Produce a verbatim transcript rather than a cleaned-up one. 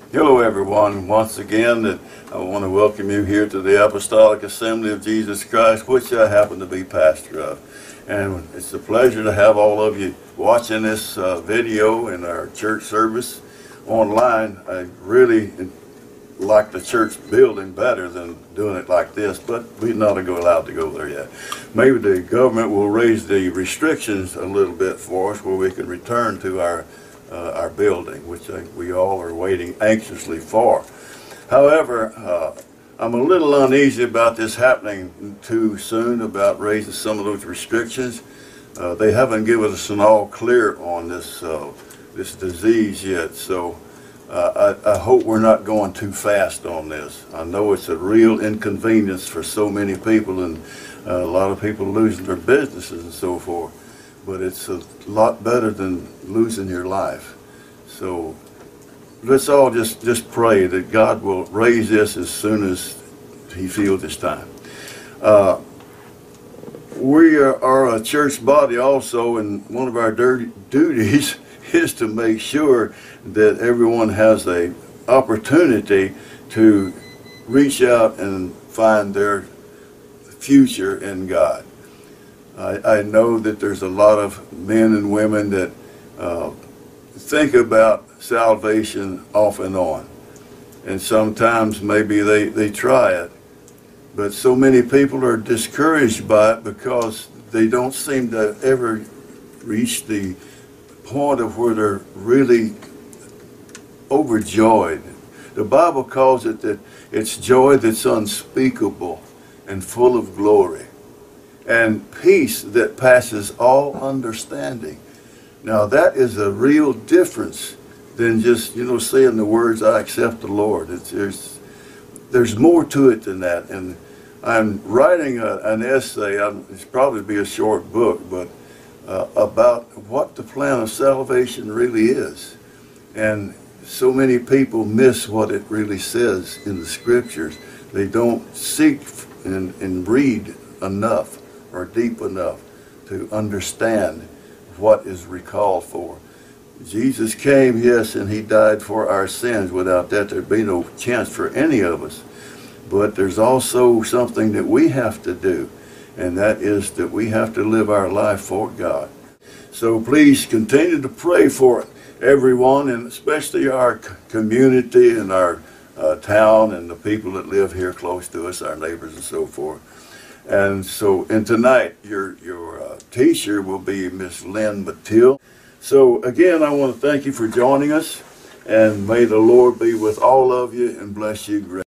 Hello everyone, once again that I want to welcome you here to the Apostolic Assembly of Jesus Christ, which I happen to be pastor of. And it's a pleasure to have all of you watching this uh, video in our church service online. I really like the church building better than doing it like this, but we're not allowed to go there yet. Maybe the government will raise the restrictions a little bit for us where we can return to our Uh, our building, which I, we all are waiting anxiously for. However, uh, I'm a little uneasy about this happening too soon, about raising some of those restrictions. Uh, they haven't given us an all clear on this uh, this disease yet, so uh, I, I hope we're not going too fast on this. I know it's a real inconvenience for so many people, and uh, a lot of people losing their businesses and so forth. But it's a lot better than losing your life. So let's all just, just pray that God will raise this as soon as He feels it's time. Uh, we are, are a church body also, and one of our dirty duties is to make sure that everyone has a opportunity to reach out and find their future in God. I, I know that there's a lot of men and women that uh, think about salvation off and on. And sometimes maybe they, they try it. But so many people are discouraged by it because they don't seem to ever reach the point of where they're really overjoyed. The Bible calls it that it's joy that's unspeakable and full of glory, and peace that passes all understanding. Now that is a real difference than just, you know, saying the words, I accept the Lord. It's, there's, there's more to it than that. And I'm writing a, an essay, I'm, it's probably be a short book, but uh, about what the plan of salvation really is. And so many people miss what it really says in the scriptures. They don't seek and, and read enough or deep enough to understand what is recalled for. Jesus came, yes, and He died for our sins. Without that, there'd be no chance for any of us. But there's also something that we have to do, and that is that we have to live our life for God. So please continue to pray for everyone, and especially our community and our uh, town and the people that live here close to us, our neighbors and so forth. And so, and tonight, your your uh, teacher will be Miss Lynn Mathill. So again, I want to thank you for joining us, and may the Lord be with all of you and bless you greatly.